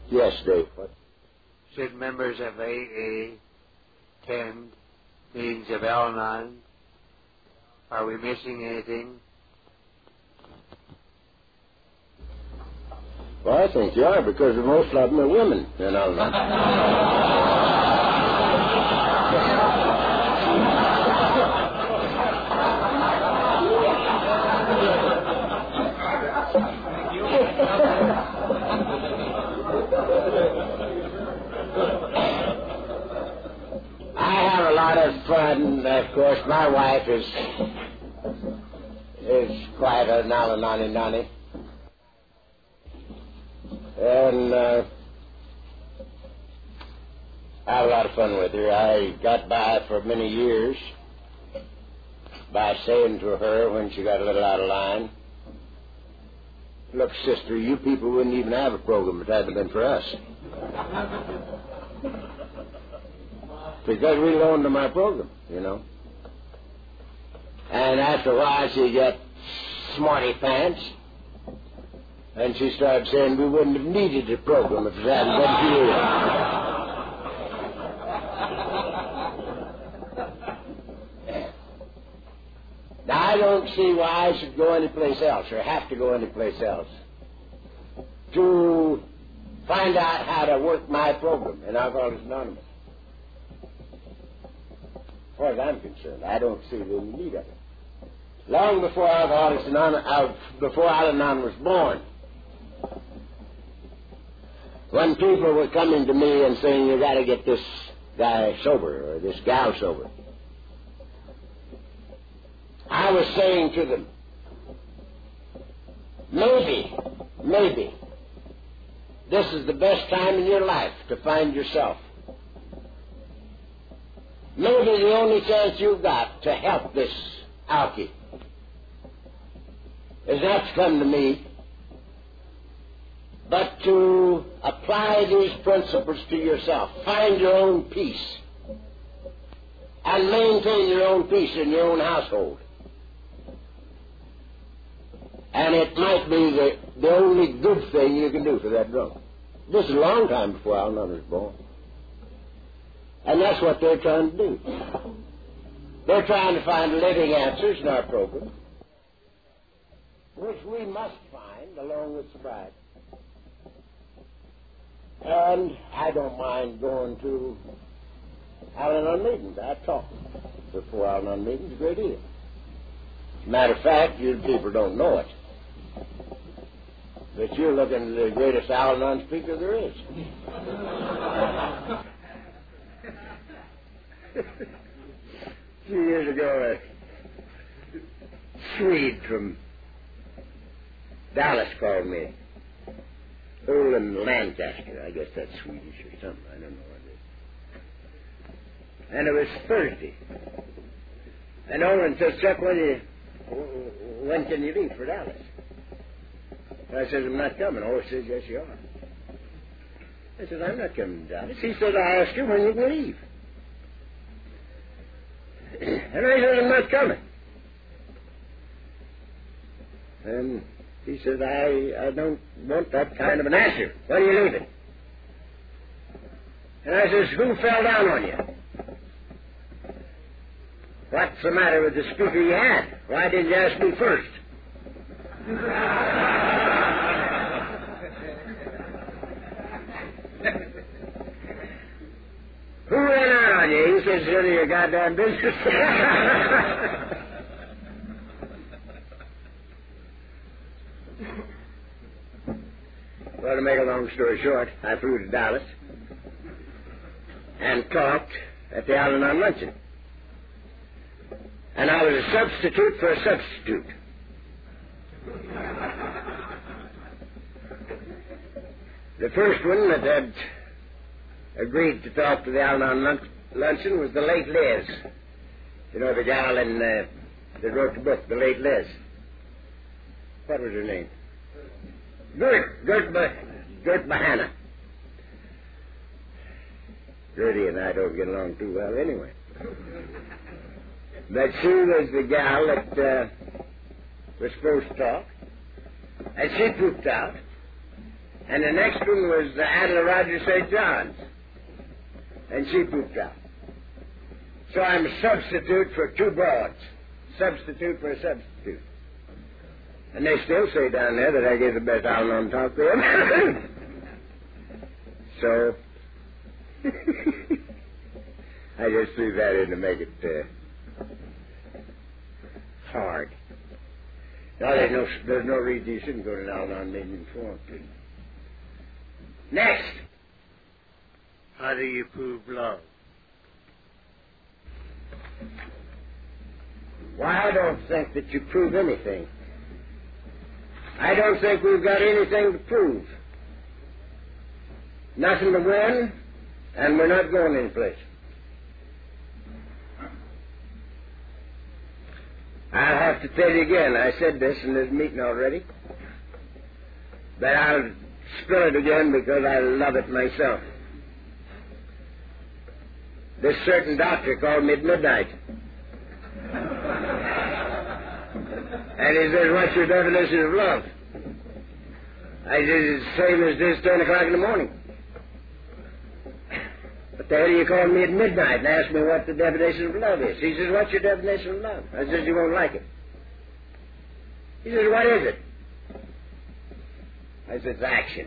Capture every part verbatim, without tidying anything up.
Yes, Dave. What? Should members of A A attend meetings of Al-Anon? Are we missing anything? Well, I think you are, because most of them are women in Al-Anon. I have a lot of fun. Of course, my wife is is quite a Al-Anon nonny. And uh, I have a lot of fun with her. I got by for many years by saying to her when she got a little out of line, "Look, sister, you people wouldn't even have a program if it hadn't been for us." Because we loaned them our program, you know. And after a while she got smarty pants. And she started saying we wouldn't have needed a program if it hadn't been for you. Now, I don't see why I should go anyplace else or have to go anyplace else to find out how to work my program in Alcoholics Anonymous. As far as I'm concerned, I don't see the need of it. Long before Alcoholics Anonymous, uh, before Al-Anon was born, when people were coming to me and saying, "You got to get this guy sober or this gal sober," I was saying to them, maybe, maybe, this is the best time in your life to find yourself. Maybe the only chance you've got to help this alkie is not to come to me, but to apply these principles to yourself. Find your own peace and maintain your own peace in your own household. And it might be the, the only good thing you can do for that drunk. This is a long time before Al-Anon was born. And that's what they're trying to do. They're trying to find living answers in our program, which we must find along with sobriety. And I don't mind going to Al-Anon meetings. I talk before Al-Anon meetings a great deal. As a matter of fact, you people don't know it, but you're looking at the greatest Al-Anon speaker there is. A few years ago, a Swede from Dallas called me. Olin Lancaster. I guess that's Swedish or something. I don't know what it is. And it was Thursday. And Olin says, "Chuck, when, you, when can you leave for Dallas?" And I says, "I'm not coming." Oh, he says, "Yes, you are." I said, "I'm not coming to Dallas." He said, "I asked you when you can leave." And I said, "I'm not coming." And he said, I, I don't want that kind of an answer. When are you leaving? And I says, "Who fell down on you?" "What's the matter with the speaker you had? Why didn't you ask me first?" "Who ran out on you?" He says, "None of your goddamn business." Well, to make a long story short, I flew to Dallas and talked at the Al-Anon luncheon. And I was a substitute for a substitute. The first one that had agreed to talk to the Al-Anon lunch- luncheon was the late Liz. You know, the gal in, uh, that wrote the book, the late Liz. What was her name? Gert, Gert, bah- Gert Bahana. Gertie and I don't get along too well anyway. But she was the gal that uh, was supposed to talk, and she pooped out. And the next one was the Adela Rogers Saint John's. And she pooped out. So I'm a substitute for two broads. Substitute for a substitute. And they still say down there that I get the best out on top of them. So, I just threw that in to make it uh, hard. No, there's no, there's no reason you shouldn't go to Al-Anon meeting for. Next. How do you prove love? Why, I don't think that you prove anything. I don't think we've got anything to prove. Nothing to win, and we're not going anyplace. I'll have to tell you again, I said this in this meeting already, but I'll spill it again because I love it myself. This certain doctor called me at midnight. And he says, what's your definition of love? I said, it's the same as this ten o'clock in the morning. What the hell are you calling me at midnight and ask me what the definition of love is? He says, what's your definition of love? I says, you won't like it. He says, what is it? I said, it's action.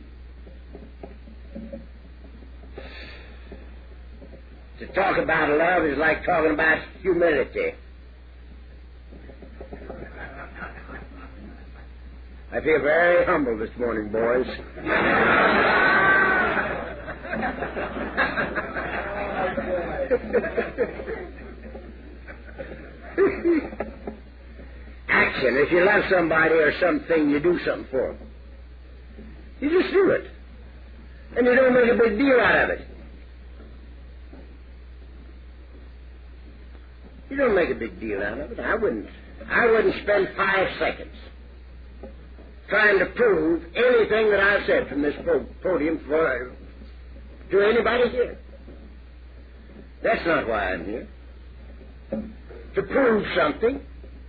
To talk about love is like talking about humility. I feel very humble this morning, boys. Action. If you love somebody or something, you do something for them. You just do it. And you don't make a big deal out of it. You don't make a big deal out of it. I wouldn't. I wouldn't spend five seconds trying to prove anything that I've said from this podium for, to anybody here. That's not why I'm here. To prove something.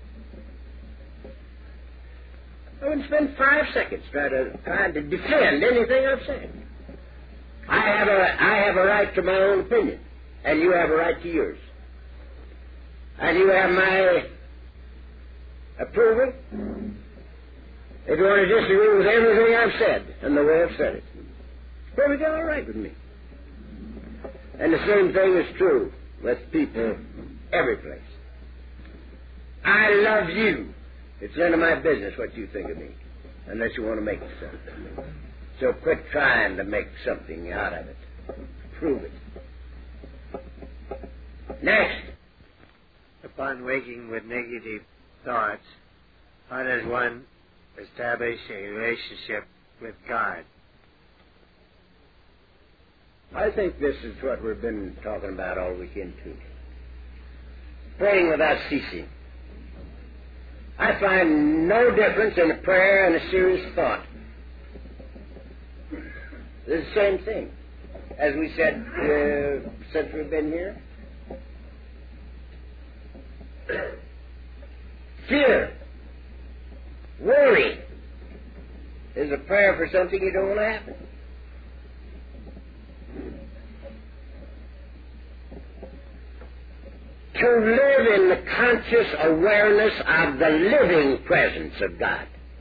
I wouldn't spend five seconds trying to, trying to defend anything I've said. I have a, I have a right to my own opinion, and you have a right to yours. And you have my approval. If you want to disagree with everything I've said and the way I've said it, it's perfectly all right with me. And the same thing is true with people every place. I love you. It's none of my business what you think of me, unless you want to make it so. So quit trying to make something out of it. Prove it. Next. Upon waking with negative thoughts, how does one establish a relationship with God? I think this is what we've been talking about all weekend, too. Praying without ceasing. I find no difference in a prayer and a serious thought. It's the same thing. As we said uh, since we've been here. Fear, worry is a prayer for something you don't want to happen. To live in the conscious awareness of the living presence of God.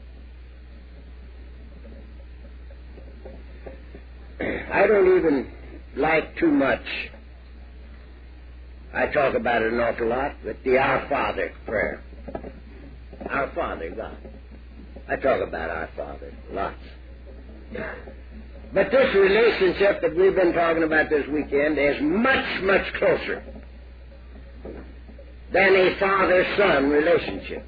I don't even like too much, I talk about it an awful lot, but the Our Father prayer. Our Father, God. I talk about Our Father lots. But this relationship that we've been talking about this weekend is much, much closer than a father-son relationship.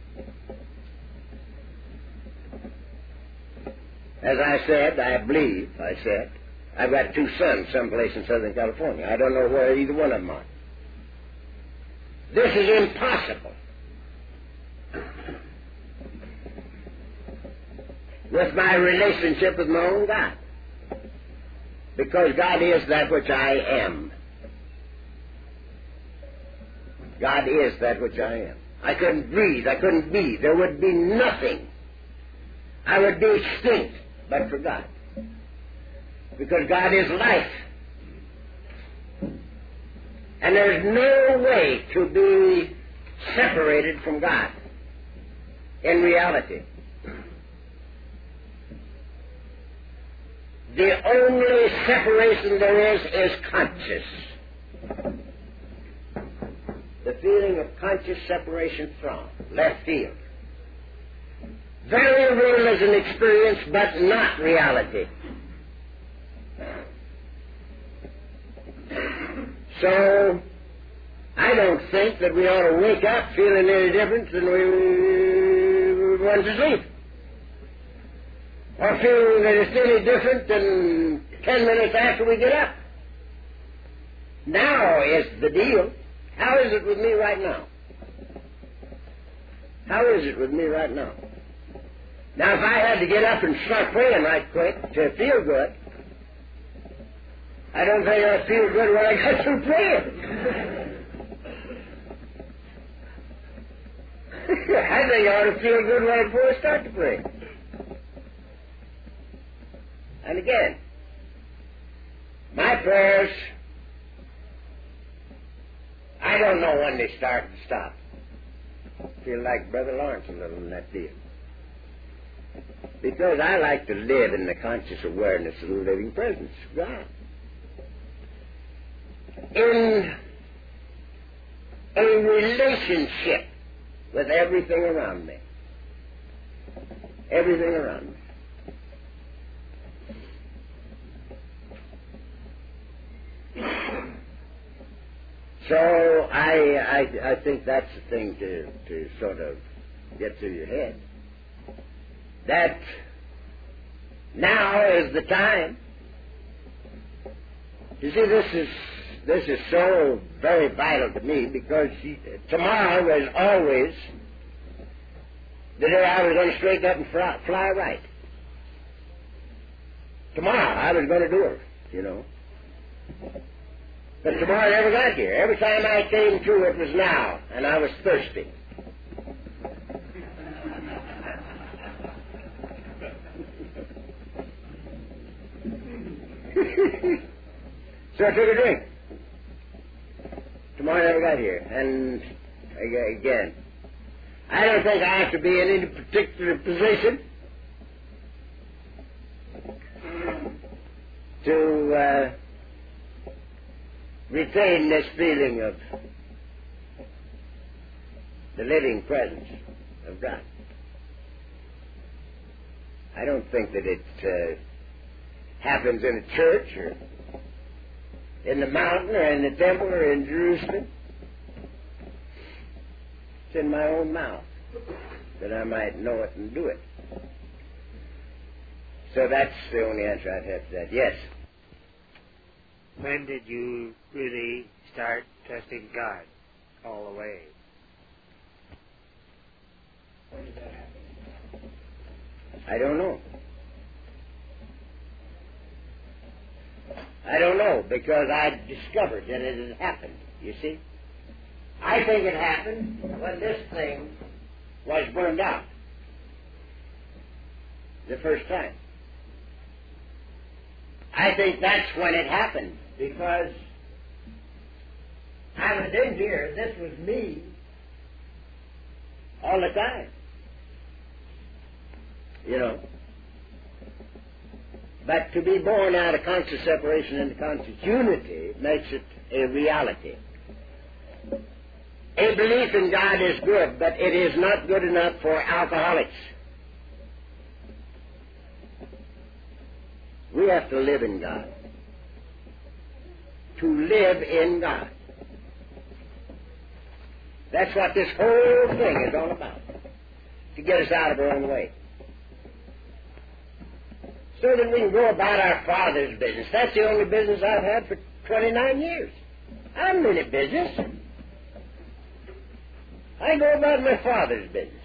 As I said, I believe, I said, I've got two sons someplace in Southern California. I don't know where either one of them are. This is impossible. With my relationship with my own God. Because God is that which I am. God is that which I am. I couldn't breathe. I couldn't be. There would be nothing. I would be extinct but for God. Because God is life. And there's no way to be separated from God in reality. The only separation there is is conscious. The feeling of conscious separation from, left field. Very real as an experience, but not reality. So, I don't think that we ought to wake up feeling any different than we went to sleep. Or feeling that it's any different than ten minutes after we get up. Now is the deal. How is it with me right now? How is it with me right now? Now, if I had to get up and start praying right quick to feel good, I don't think I'd feel good when I got through praying. I think I ought to feel good right before I start to pray. And again, my prayers, I don't know when they start and stop. I feel like Brother Lawrence a little in that deal. Because I like to live in the conscious awareness of the living presence of God. In a relationship with everything around me. Everything around me. So I, I, I think that's the thing to, to sort of get through your head. That now is the time. You see, this is this is so very vital to me because she, tomorrow was always the day I was going to straighten up and fly, fly right. Tomorrow I was going to do it, you know. But tomorrow never got here. Every time I came to, it was now, and I was thirsty. So I took a drink. Tomorrow never got here. And again, I don't think I have to be in any particular position to uh, retain this feeling of the living presence of God. I don't think that it uh, happens in a church or in the mountain or in the temple or in Jerusalem. It's in my own mouth that I might know it and do it. So that's the only answer I'd have to that. Yes. When did you really start trusting God all the way? When did that happen? I don't know. I don't know, because I discovered that it had happened, you see. I think it happened when this thing was burned out the first time. I think that's when it happened, because I was in here, this was me all the time. You know. But to be born out of conscious separation into conscious unity makes it a reality. A belief in God is good, but it is not good enough for alcoholics. We have to live in God. To live in God. That's what this whole thing is all about. To get us out of our own way. So that we can go about our Father's business. That's the only business I've had for twenty-nine years. I'm in a business. I go about my Father's business.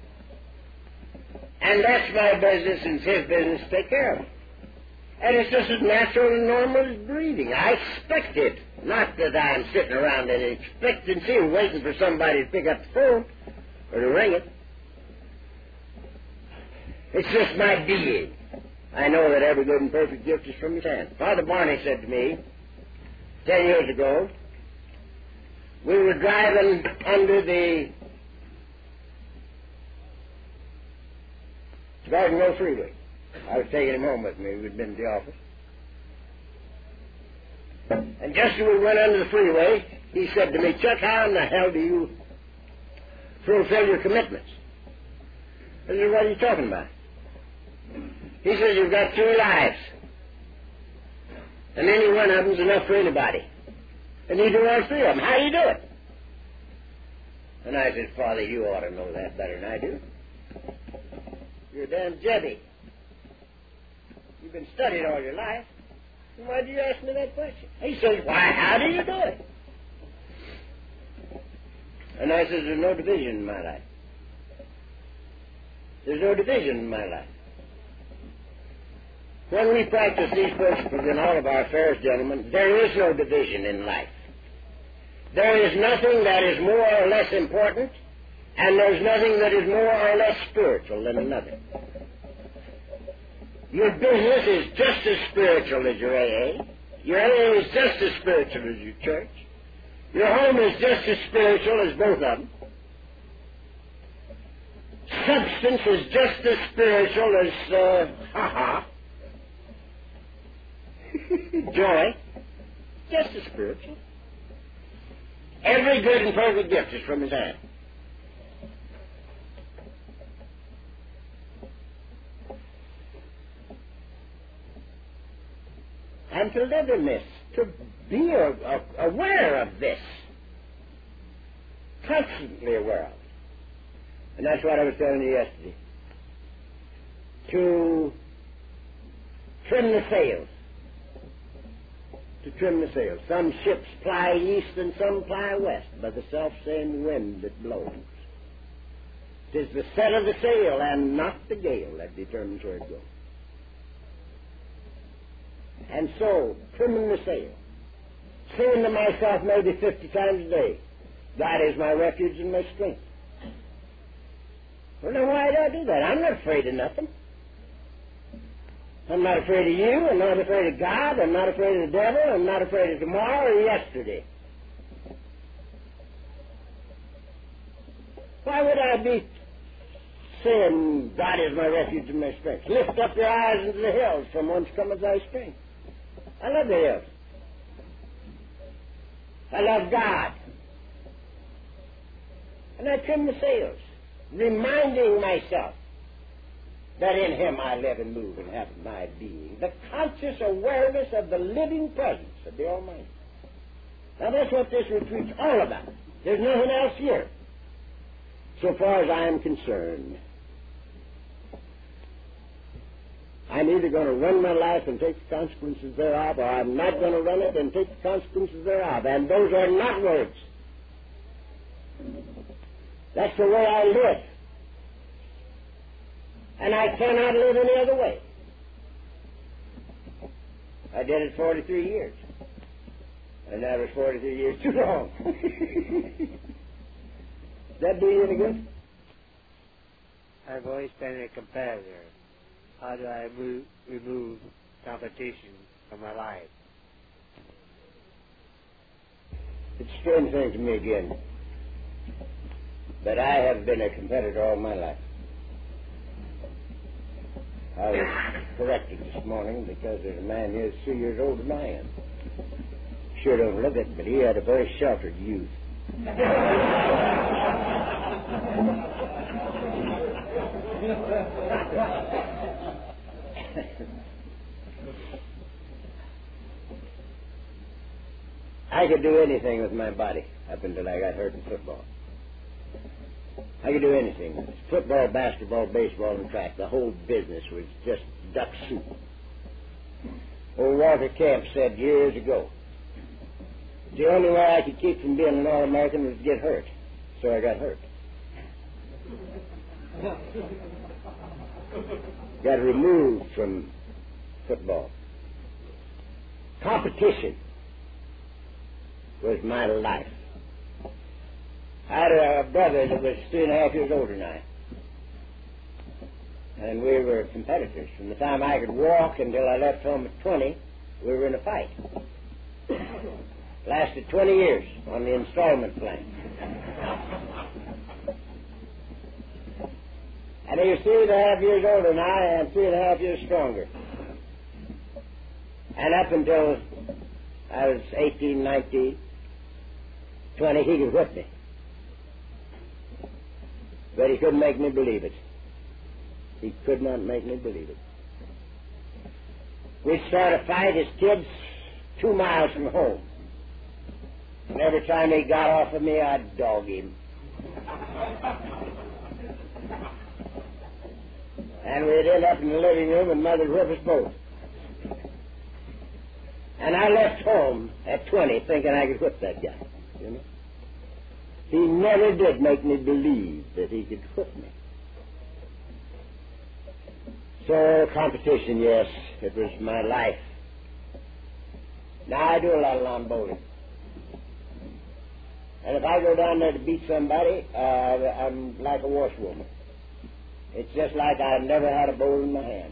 And that's my business and it's His business to take care of it. And it's just as natural and normal as breathing. I expect it. Not that I'm sitting around in expectancy and waiting for somebody to pick up the phone or to ring it. It's just my being. I know that every good and perfect gift is from his hand. Father Barney said to me ten years ago, we were driving under the Garden Road Freeway. I was taking him home with me. We'd been at the office. And just as we went under the freeway, he said to me, Chuck, how in the hell do you fulfill your commitments? I said, what are you talking about? He says, you've got two lives. And any one of them's enough for anybody. And you do all three of them. How do you do it? And I said, Father, you ought to know that better than I do. You're a damn Jebby. You've been studying all your life. Why do you ask me that question? He says, why, how do you do it? And I says, there's no division in my life. There's no division in my life. When we practice these principles in all of our affairs, gentlemen, there is no division in life. There is nothing that is more or less important, and there's nothing that is more or less spiritual than another. Your business is just as spiritual as your A A. Your A A is just as spiritual as your church. Your home is just as spiritual as both of them. Substance is just as spiritual as, uh, ha-ha, joy, just as spiritual. Every good and perfect gift is from his hand. And to live in this, to be a, a, aware of this, constantly aware of it. And that's what I was telling you yesterday. To trim the sails. To trim the sails. Some ships ply east and some ply west by the self-same wind that blows. It is the set of the sail and not the gale that determines where it goes. And so, trimming the sail, saying to myself maybe fifty times a day, God is my refuge and my strength. Well, then why do I do that? I'm not afraid of nothing. I'm not afraid of you. I'm not afraid of God. I'm not afraid of the devil. I'm not afraid of tomorrow or yesterday. Why would I be saying, God is my refuge and my strength? Lift up your eyes into the hills, from whence cometh thy strength. I love the hills. I love God. And I trim the sails, reminding myself that in Him I live and move and have my being. The conscious awareness of the living presence of the Almighty. Now that's what this retreat's all about. There's nothing else here, so far as I am concerned. I'm either going to run my life and take the consequences thereof, or I'm not going to run it and take the consequences thereof. And those are not words. That's the way I live. And I cannot live any other way. I did it forty-three years. And that was forty-three years too long. Does that do you any good? I've always been a competitor. How do I move, remove competition from my life? It's a strange thing to me again that I have been a competitor all my life. I was corrected this morning because there's a man here that's three years older than I am. Sure don't look it, but he had a very sheltered youth. I could do anything with my body up until I got hurt in football. I could do anything. Football, basketball, baseball, and track. The whole business was just duck soup. Old Walter Camp said years ago, the only way I could keep from being an All-American was to get hurt. So I got hurt. Got removed from football. Competition was my life. I had a brother that was three and a half years older than I. And we were competitors. From the time I could walk until I left home at twenty, we were in a fight. Lasted twenty years on the installment plan. And he was three and a half years older than I and three and a half years stronger. And up until I was eighteen, nineteen, twenty, he could whip me. But he couldn't make me believe it. He could not make me believe it. We'd start a fight as kids two miles from home. And every time he got off of me, I'd dog him. And we'd end up in the living room and Mother'd whip us both. And I left home at twenty thinking I could whip that guy, you know. He never did make me believe that he could whip me. So, competition, yes, it was my life. Now I do a lot of lawn bowling. And if I go down there to beat somebody, uh, I'm like a washwoman. It's just like I've never had a bowl in my hand.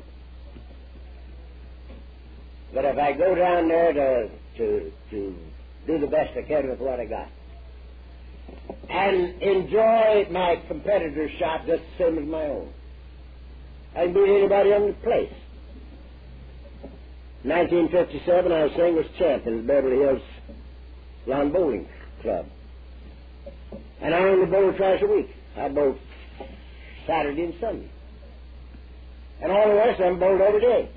But if I go down there to, to, to do the best I can with what I got, and enjoy my competitor's shot just the same as my own, I can beat anybody on the place. nineteen fifty-seven, I was singles champ in the Beverly Hills Lawn Bowling Club. And I only bowled twice a week. I bowled Saturday and Sunday. And all the rest of them bowled every day.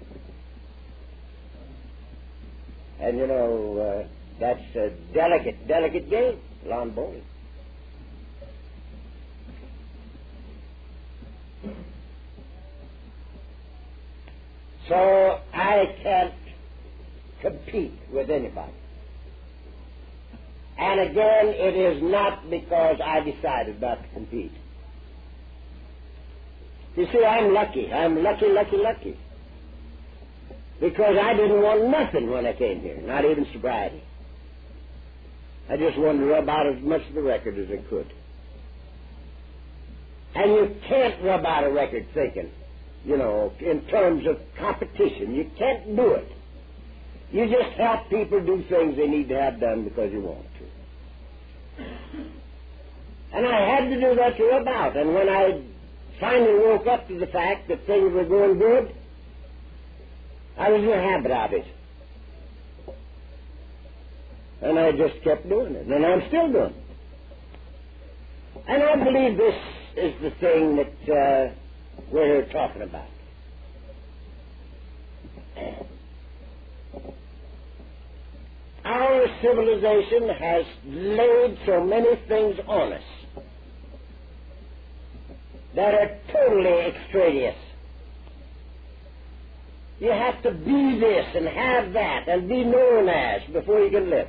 And, you know, uh, that's a delicate, delicate game, lawn bowling. So I can't compete with anybody. And again, it is not because I decided not to compete. You see, I'm lucky. I'm lucky, lucky, lucky. Because I didn't want nothing when I came here, not even sobriety. I just wanted to rub out as much of the record as I could. And you can't rub out a record thinking, you know, in terms of competition. You can't do it. You just help people do things they need to have done because you want to. And I had to do that to rub out. And when I finally woke up to the fact that things were going good, I was in the habit of it. And I just kept doing it. And I'm still doing it. And I believe this is the thing that uh, we're talking about. Our civilization has laid so many things on us that are totally extraneous. You have to be this and have that and be known as before you can live.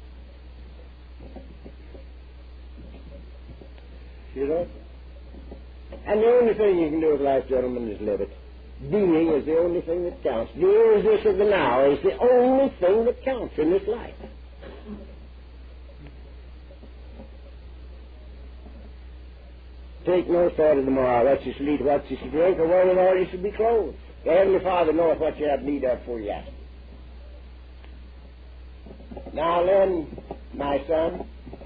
You know? And the only thing you can do with life, gentlemen, is live it. Being is the only thing that counts. The here is this of the now is the only thing that counts in this life. Take no thought of tomorrow, what you shall eat, what you shall drink, or whether you shall be clothed. The Heavenly Father knoweth what you have need of before you ask. Now then, my son,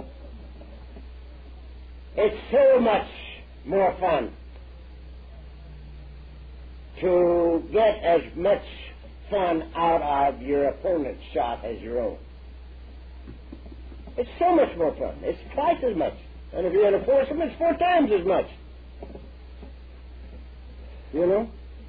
it's so much more fun to get as much fun out of your opponent's shot as your own. It's so much more fun. It's twice as much. And if you're in a foursome, it's four times as much. You know?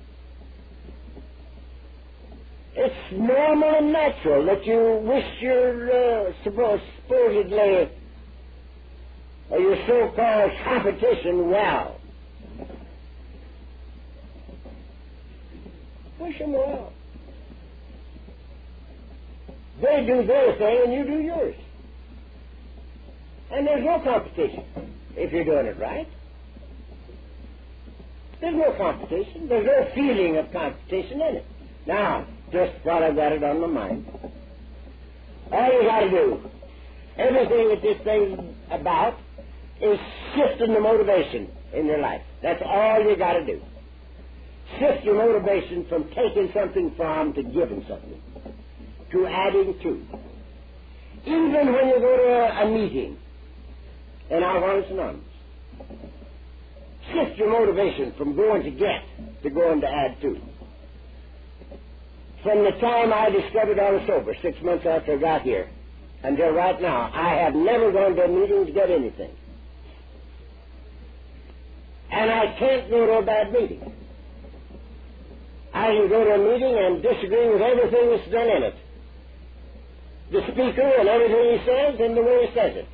It's normal and natural that you wish your uh, suppose, supposedly or your so-called competition well. Wish them well. They do their thing and you do yours. And there's no competition if you're doing it right. There's no competition. There's no feeling of competition in it. Now, just while I've got it on my mind, all you got to do, everything that this thing's about, is shifting the motivation in your life. That's all you got to do. Shift your motivation from taking something from to giving something, to adding to. Even when you go to a, a meeting in Alcoholics Anonymous, shift your motivation from going to get to going to add to. From the time I discovered I was sober, six months after I got here, until right now, I have never gone to a meeting to get anything. And I can't go to a bad meeting. I can go to a meeting and disagree with everything that's done in it. The speaker and everything he says and the way he says it.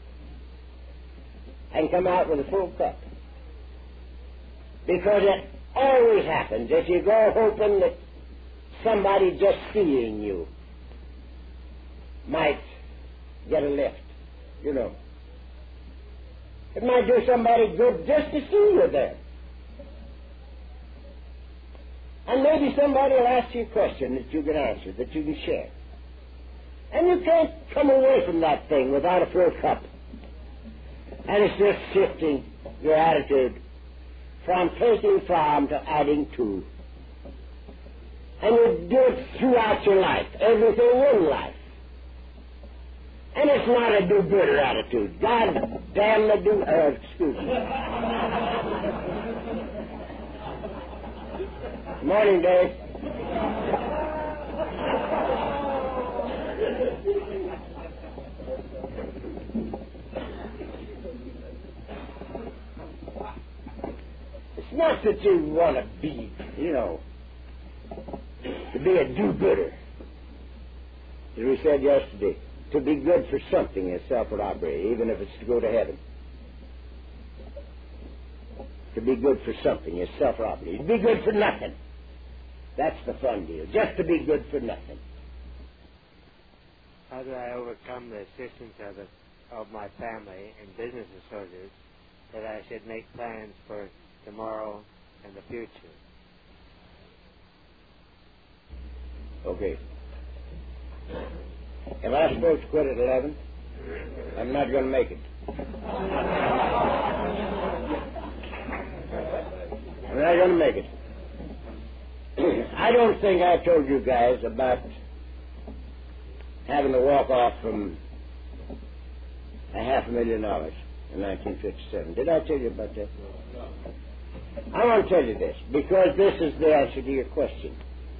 And come out with a full cup. Because it always happens if you go hoping that somebody just seeing you might get a lift, you know. It might do somebody good just to see you there. And maybe somebody will ask you a question that you can answer, that you can share. And you can't come away from that thing without a full cup. And it's just shifting your attitude from taking from to adding to. And you do it throughout your life, everything in life. And it's not a do-gooder attitude. God damn the do... Uh, excuse me. Morning, Dave. It's not that you want to be, you know, to be a do-gooder. As we said yesterday, to be good for something is self-robbery, even if it's to go to heaven. To be good for something is self-robbery. To be good for nothing. That's the fun deal. Just to be good for nothing. How do I overcome the insistence of, the, of my family and business associates that I should make plans for tomorrow and the future? Okay. If I'm supposed to quit at eleven, I'm not going to make it. I'm not going to make it. I don't think I told you guys about having to walk off from a half a million dollars in nineteen fifty-seven. Did I tell you about that? I want to tell you this, because this is the answer to your question.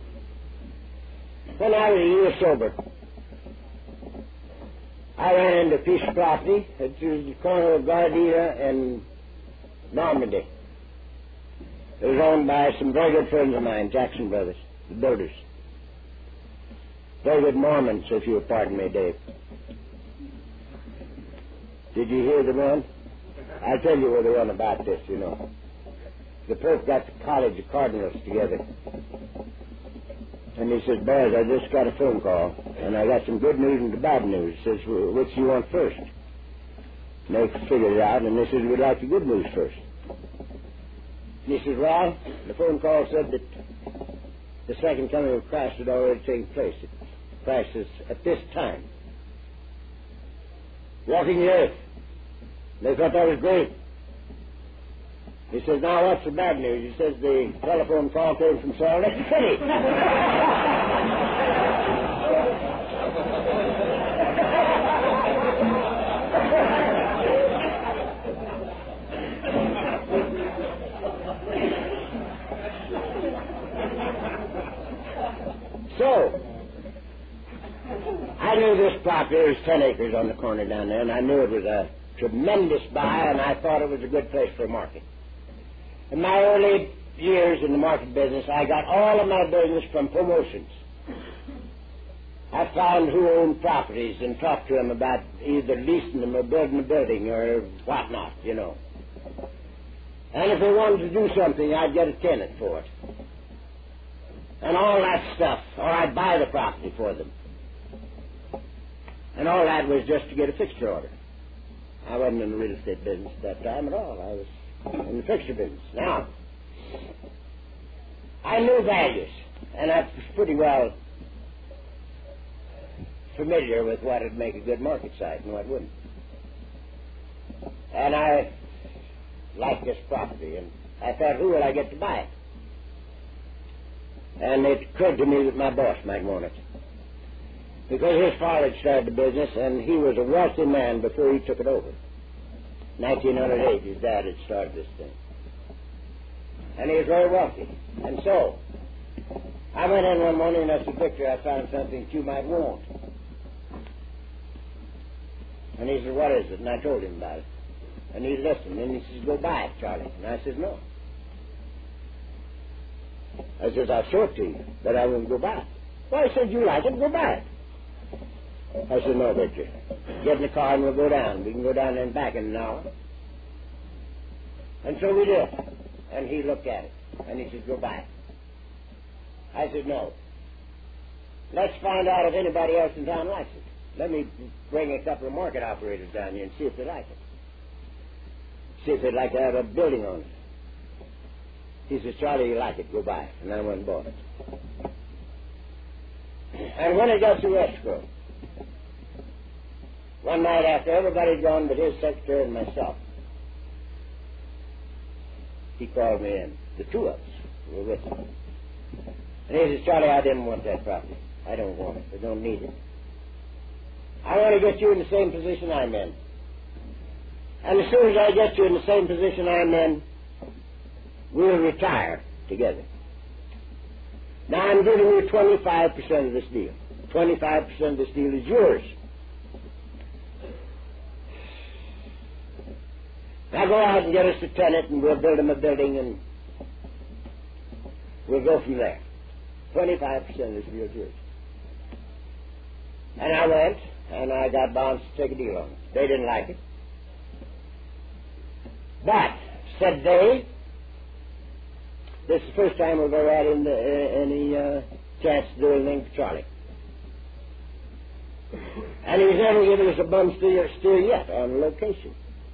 When I was a year sober, I ran into a piece of property that was the corner of Gardena and Normandy. It was owned by some very good friends of mine, Jackson Brothers, the builders. Very good Mormons, if you'll pardon me, Dave. Did you hear the one? I'll tell you the one about this, you know. The Pope got the College of Cardinals together. And he says, boys, I just got a phone call, and I got some good news and the bad news. He says, well, which do you want first? And they figured it out, and they said, we'd like the good news first. And he says, well, the phone call said that the second coming of Christ had already taken place. Christ is at this time walking the earth. They thought that was great. He says, now what's the bad news? He says, the telephone call came from Salt Lake City. So, I knew this property, there was ten acres on the corner down there, and I knew it was a tremendous buy, and I thought it was a good place for a market. In my early years in the market business, I got all of my business from promotions. I found who owned properties and talked to them about either leasing them or building a building or whatnot, you know. And if they wanted to do something, I'd get a tenant for it. And all that stuff, or I'd buy the property for them. And all that was just to get a fixture order. I wasn't in the real estate business at that time at all. I was in the fixture business. Now, I knew values, and I was pretty well familiar with what would make a good market site and what wouldn't. And I liked this property, and I thought, who will I get to buy it? And it occurred to me that my boss might want it. Because his father had started the business, and he was a wealthy man before he took it over. nineteen oh eight, his dad had started this thing. And he was very wealthy. And so, I went in one morning and I said, Victor, I found something that you might want. And he said, what is it? And I told him about it. And he listened. And he says, go buy it, Charlie. And I said, no. I said, I'll show it to you, but I won't go buy it. Well, I said, you like it, go buy it. I said, no, Victor. Get in the car and we'll go down. We can go down and back in an hour. And so we did. And he looked at it. And he said, go buy it. I said, no. Let's find out if anybody else in town likes it. Let me bring a couple of market operators down here and see if they like it. See if they'd like to have a building on it. He says, Charlie, you like it, go buy it. And I went and bought it. And when it got to escrow, one night after everybody'd gone but his secretary and myself, he called me in. The two of us were with him. And he says, Charlie, I didn't want that property. I don't want it. I don't need it. I want to get you in the same position I'm in. And as soon as I get you in the same position I'm in, we'll retire together. Now I'm giving you twenty-five percent of this deal. twenty-five percent of this deal is yours. Now go out and get us a tenant and we'll build him a building and we'll go from there. twenty-five percent of this deal is yours. And I went and I got bonds to take a deal on it. They didn't like it. But, said they, this is the first time we've ever had in the, uh, any uh, chance to do anything for Charlie. And he's never given us a bum steer, steer yet on location.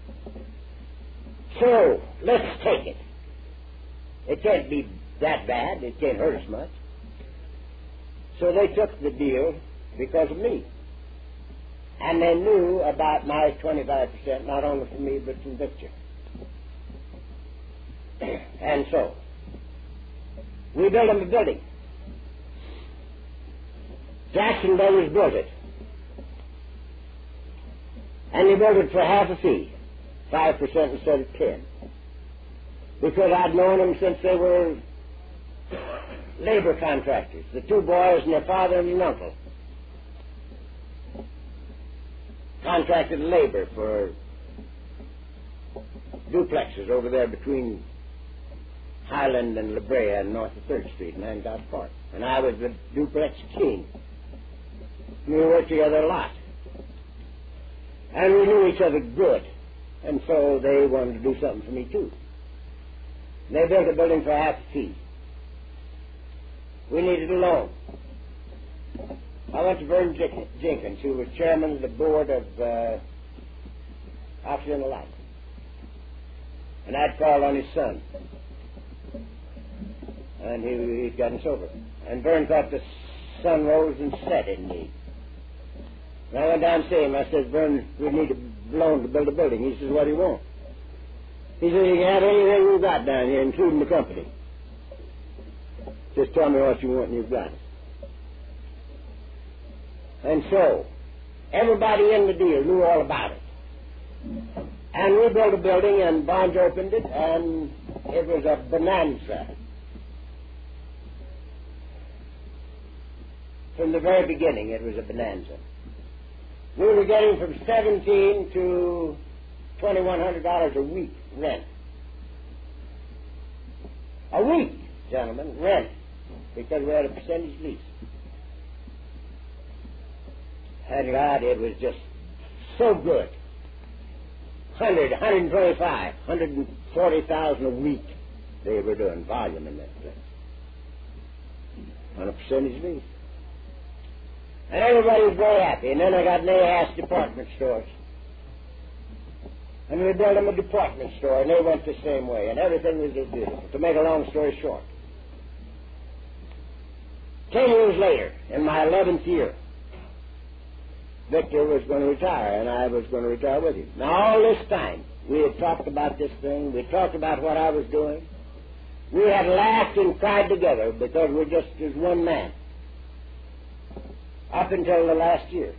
So, let's take it. It can't be that bad. It can't hurt us much. So they took the deal because of me. And they knew about my twenty-five percent, not only from me, but from Victor. And so, we built him a building. Jackson Brothers built it. And they built it for half a fee, five percent instead of ten. Because I'd known them since they were labor contractors, the two boys and their father and their uncle. Contracted labor for duplexes over there between Highland and La Brea and north of third Street and Hancock Park. And I was the duplex king. We worked together a lot. And we knew each other good. And so they wanted to do something for me too. They built a building for half a fee. We needed a loan. I went to Vern Jenkins, who was chairman of the board of uh, Occidental Light. And I'd called on his son. And he, he'd gotten sober. And Vern thought the sun rose and set in me. And I went down to see him. I said, Vern, we need a loan to build a building. He says, what do you want? He said, you can have anything we've got down here, including the company. Just tell me what you want and you've got it. And so, everybody in the deal knew all about it. And we built a building, and Bonds opened it, and it was a bonanza. From the very beginning, it was a bonanza. We were getting from seventeen to twenty-one hundred dollars a week rent. A week, gentlemen, rent, because we had a percentage lease. And God, it was just so good. one hundred, one twenty-five, one forty thousand a week they were doing volume in that place. On a percentage lease. And everybody was very happy. And then I got Nahas department stores. And we built them a department store, and they went the same way. And everything was just beautiful. To make a long story short. Ten years later, in my eleventh year, Victor was going to retire, and I was going to retire with him. Now, all this time, we had talked about this thing. We talked about what I was doing. We had laughed and cried together because we're just as one man. Up until the last year.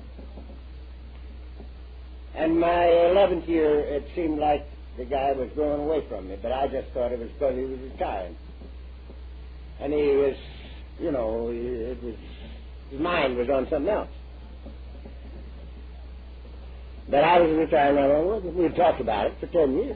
And my eleventh year, it seemed like the guy was going away from me, but I just thought it was because he was retiring. And he was, you know, it was, his mind was on something else. But I was retiring not long ago. We had talked about it for ten years.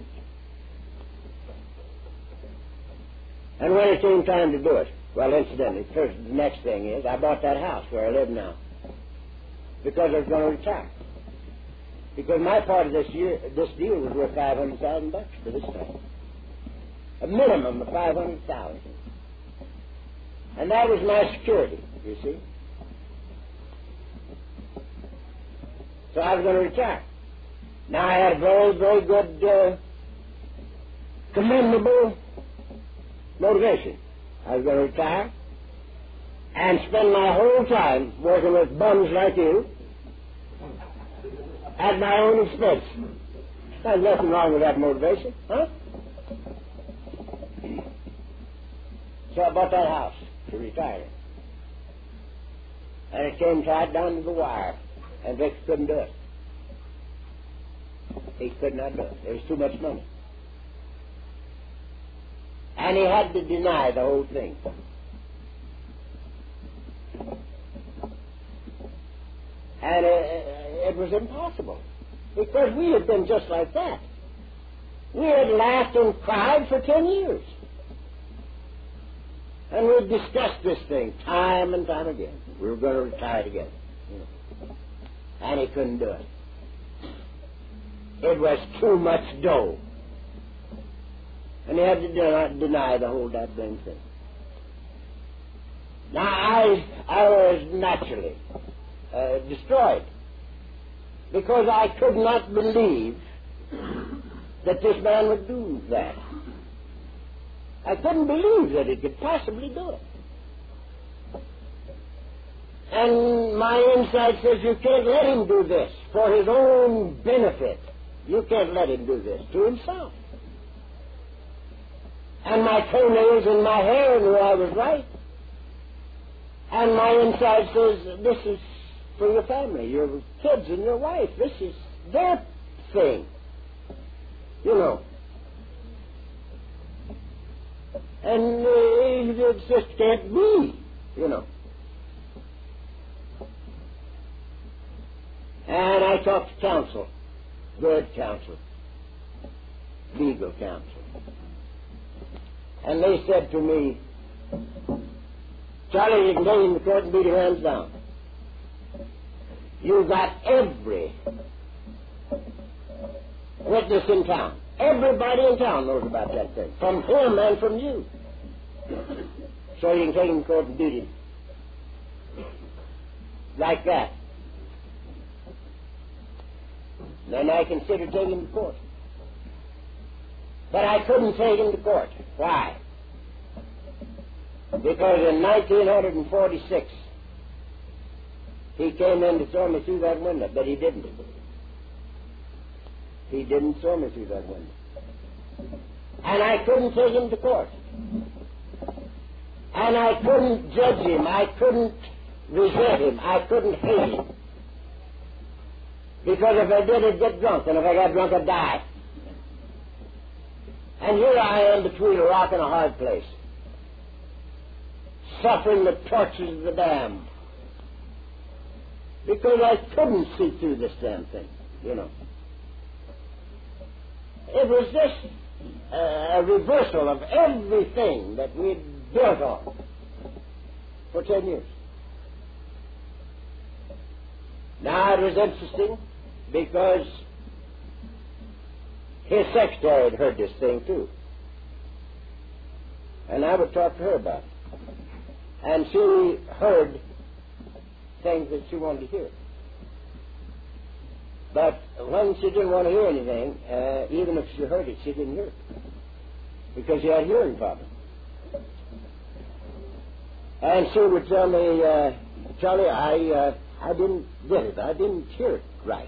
And when it came time to do it, well, incidentally, first, the next thing is I bought that house where I live now because I was going to retire. Because my part of this year, this deal was worth five hundred thousand bucks for this time, a minimum of five hundred thousand, and that was my security. You see, so I was going to retire. Now I had a very, very good, uh, commendable motivation. I was going to retire and spend my whole time working with bums like you at my own expense. There's nothing wrong with that motivation, huh? So I bought that house to retire in. And it came tied down to the wire, and Vic couldn't do it. He could not do it. There was too much money. And he had to deny the whole thing. And it, it was impossible. Because we had been just like that. We had laughed and cried for ten years. And we'd discussed this thing time and time again. We were going to retire together. You know. And he couldn't do it. It was too much dough. And he had to deny, deny the whole that thing thing. Now, I, I was naturally uh, destroyed because I could not believe that this man would do that. I couldn't believe that he could possibly do it. And my inside says, you can't let him do this for his own benefit. You can't let him do this to himself. And my toenails and my hair knew I was right. And my inside says, this is for your family, your kids and your wife. This is their thing. You know. And uh, it just can't be, you know. And I talked to counsel, good counsel, legal counsel. And they said to me, Charlie, you can go in the court and beat your hands down. You got every witness in town. Everybody in town knows about that thing, from him and from you. So you can take him to court and beat him. Like that. Then I considered taking him to court. But I couldn't take him to court. Why? Because in nineteen forty-six, he came in to throw me through that window, but he didn't. He didn't throw me through that window. And I couldn't take him to court. And I couldn't judge him. I couldn't resent him. I couldn't hate him. Because if I did, I'd get drunk. And if I got drunk, I'd die. And here I am between a rock and a hard place, suffering the tortures of the damned. Because I couldn't see through this damn thing, you know. It was just uh, a reversal of everything that we'd built on for ten years. Now, it was interesting because his secretary had heard this thing, too. And I would talk to her about it. And she heard things that she wanted to hear. But when she didn't want to hear anything, uh, even if she heard it, she didn't hear it. Because she had a hearing problem. And she would tell me, uh, Charlie, I, uh, I didn't get it. I didn't hear it right.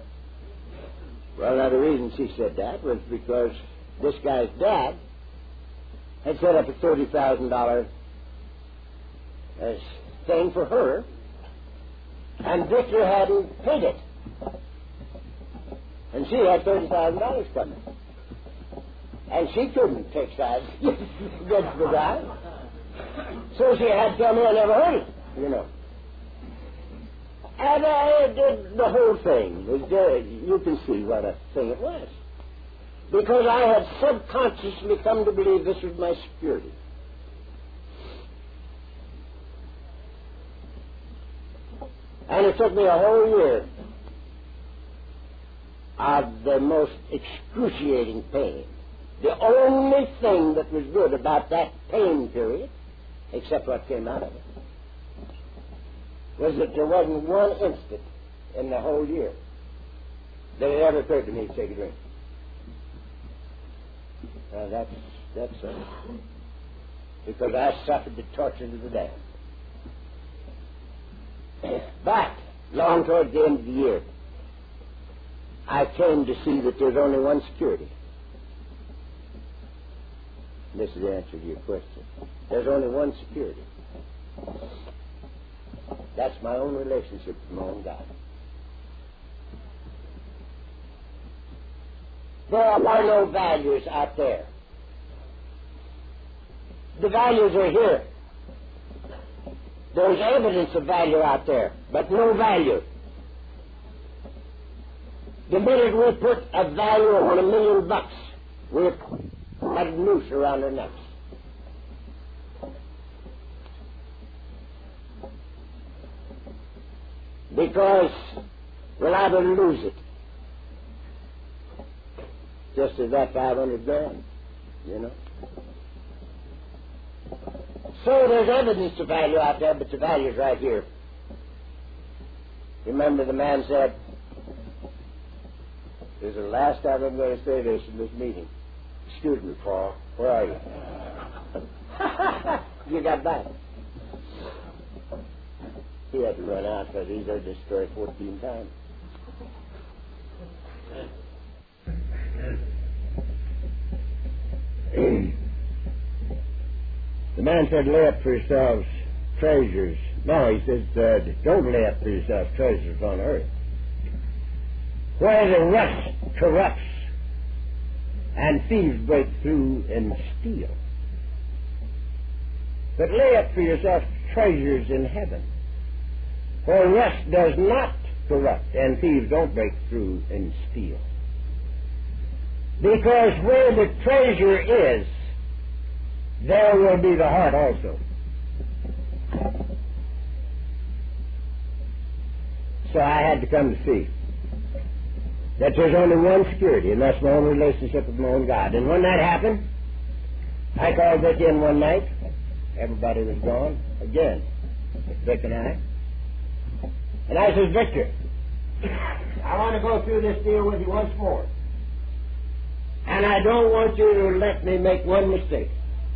Well, now the reason she said that was because this guy's dad had set up a thirty thousand dollars uh, thing for her, and Victor hadn't paid it. And she had thirty thousand dollars coming. And she couldn't take sides against the guy. So she had to tell me I never heard it, you know. And I did the whole thing. Was there, you can see what a thing it was. Because I had subconsciously come to believe this was my security. And it took me a whole year of the most excruciating pain. The only thing that was good about that pain period, except what came out of it, was that there wasn't one instant in the whole year that it ever occurred to me to take a drink. Now that's that's uh, because I suffered the tortures of the damned. But long towards the end of the year, I came to see that there's only one security. This is the answer to your question. There's only one security. That's my own relationship with my own God. There are no values out there. The values are here. There's evidence of value out there, but no value. The minute we put a value on a million bucks, we're got a noose around our necks. Because we're liable to lose it. Just as that five hundred grand, you know. So there's evidence of value out there, but the value's right here. Remember the man said, this is the last time I'm going to say this in this meeting. Excuse me, Paul. Where are you? You got back. He had to run out because he's heard this story fourteen times. The man said, lay up for yourselves treasures. No, he says, uh, don't lay up for yourselves treasures on earth, where the rust corrupts and thieves break through and steal. But lay up for yourself treasures in heaven, where rust does not corrupt and thieves don't break through and steal. Because where the treasure is, there will be the heart also. So I had to come to see that there's only one security, and that's my own relationship with my own God. And when that happened, I called Vic in one night. Everybody was gone again, Vic and I. And I said, Victor, I want to go through this deal with you once more. And I don't want you to let me make one mistake.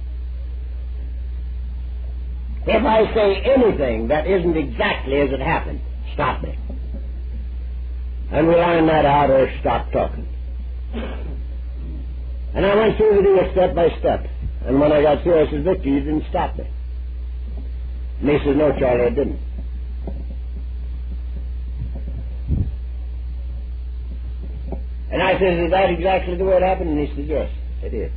If I say anything that isn't exactly as it happened, stop me. And we'll iron that out or stop talking. And I went through the deal step by step. And when I got through, I said, Victor, you didn't stop me. And he says, no, Charlie, I didn't. And I said, is that exactly the way it happened? And he said, yes, it is.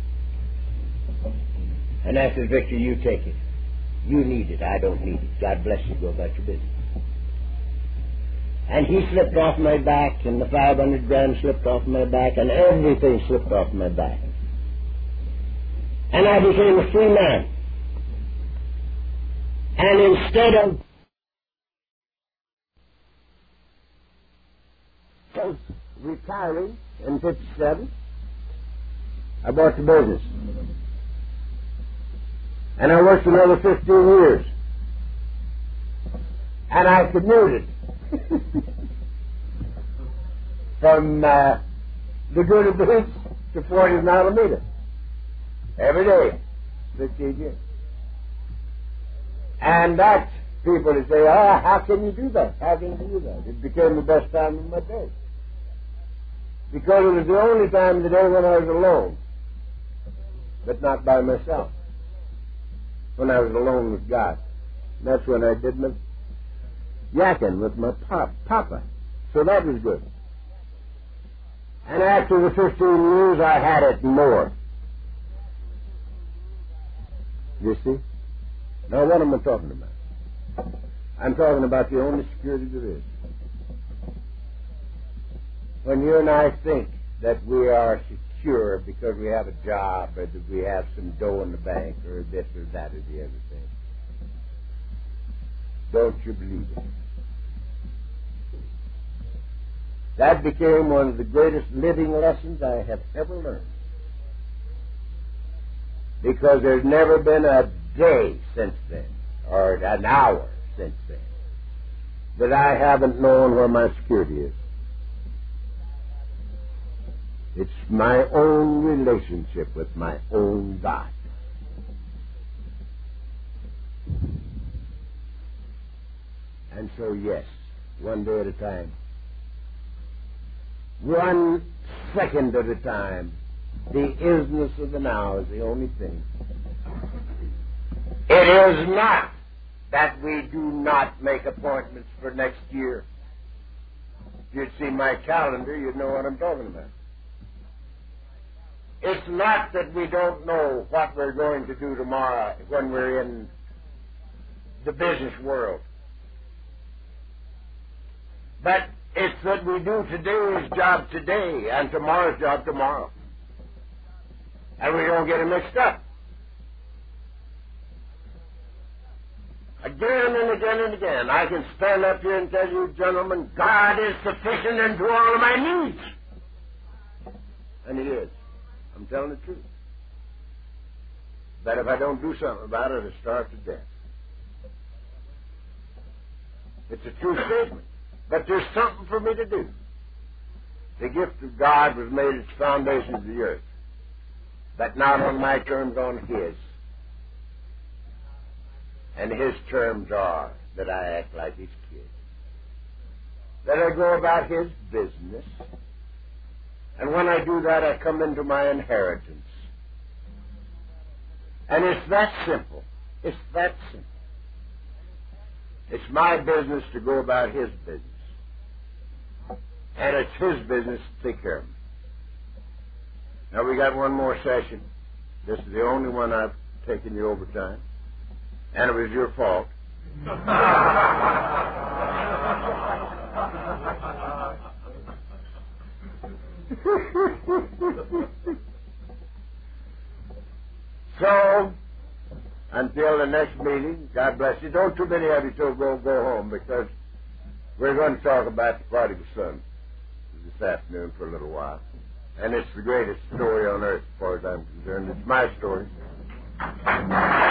And I said, Victor, you take it. You need it. I don't need it. God bless you. Go about your business. And he slipped off my back, and the five hundred grand slipped off my back, and everything slipped off my back. And I became a free man. And instead of of retiring in fifty-seven, I bought the business. And I worked another fifteen years. And I commuted from uh, Laguna Beach to Fort Alameda every day, fifteen years. And that's people that say, oh, how can you do that? How can you do that? It became the best time of my day. Because it was the only time of the day when I was alone. but not by myself. When I was alone with God. That's when I did my yakking with my pop, papa. So that was good. And after the fifteen years, I had it more. You see? Now, what am I talking about? I'm talking about the only security there is. When you and I think that we are secure because we have a job or that we have some dough in the bank or this or that or the other thing, don't you believe it? That became one of the greatest living lessons I have ever learned. Because there's never been a day since then, or an hour since then, that I haven't known where my security is. It's my own relationship with my own God. And so, yes, one day at a time, one second at a time, the isness of the now is the only thing. It is not that we do not make appointments for next year. If you'd see my calendar, you'd know what I'm talking about. It's not that we don't know what we're going to do tomorrow when we're in the business world. But it's that we do today's job today and tomorrow's job tomorrow. And we don't get it mixed up. Again and again and again, I can stand up here and tell you, gentlemen, God is sufficient unto all of my needs. And He is. I'm telling the truth. But if I don't do something about it, I'll starve to death. It's a true statement. But there's something for me to do. The gift of God was made its foundation of the earth. But not on my terms, on His. And His terms are that I act like His kid. That I go about His business. And when I do that, I come into my inheritance. And it's that simple. It's that simple. It's my business to go about His business. And it's His business to take care of me. Now, we got one more session. This is the only one I've taken you over time. And it was your fault. So, until the next meeting, God bless you. Don't too many of you still go, go home, because we're going to talk about the prodigal son this afternoon for a little while. And it's the greatest story on earth as far as I'm concerned. It's my story.